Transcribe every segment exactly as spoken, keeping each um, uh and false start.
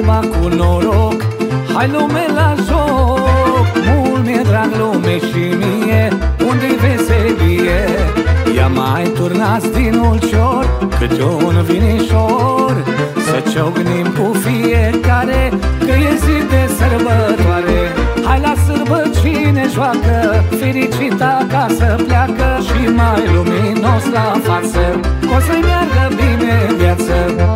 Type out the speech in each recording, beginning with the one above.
numai cu noroc. Hai lume la joc, mult mi-e drag lume și mie, unde-i veselie. Ia mai turnați din ulcior câte un vinișor, să ciocnim cu fiecare, că e zi de sărbătoare. Hai la sârbă cine joacă, fericit acasă pleacă, și mai luminos la față, că o să meargă bine viață.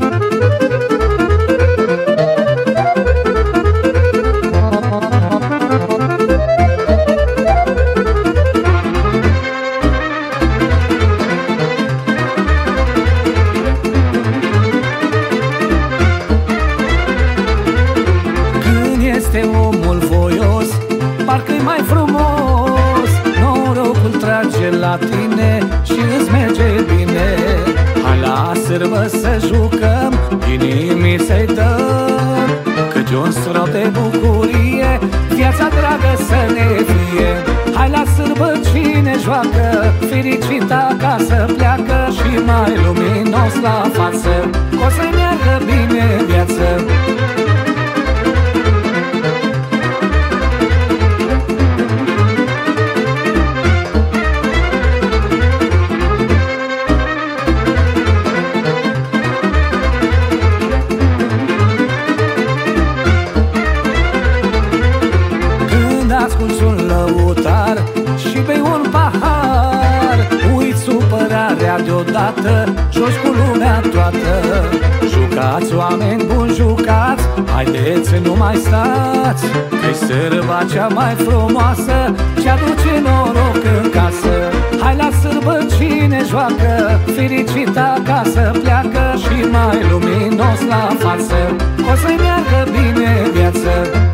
Este omul voios, parcă-i mai frumos, norocul trage la tine și îți merge bine. Hai la sârbă să jucăm, inimii să-i dăm, câte un strop de bucurie, viața dragă să ne fie. Hai la sârbă cine joacă, fericit acasă pleacă, și mai luminos la față, că o să meargă bine viață. Asculți un lăutar și bei un pahar, uiți supărarea deodată, joci cu lumea toată. Jucați, oameni buni, jucați, haideți, nu mai stați, că-i sârba cea mai frumoasă, ce aduce noroc în casă. Hai la sârbă cine joacă, fericit acasă pleacă, și mai luminos la față, o să meargă bine viață.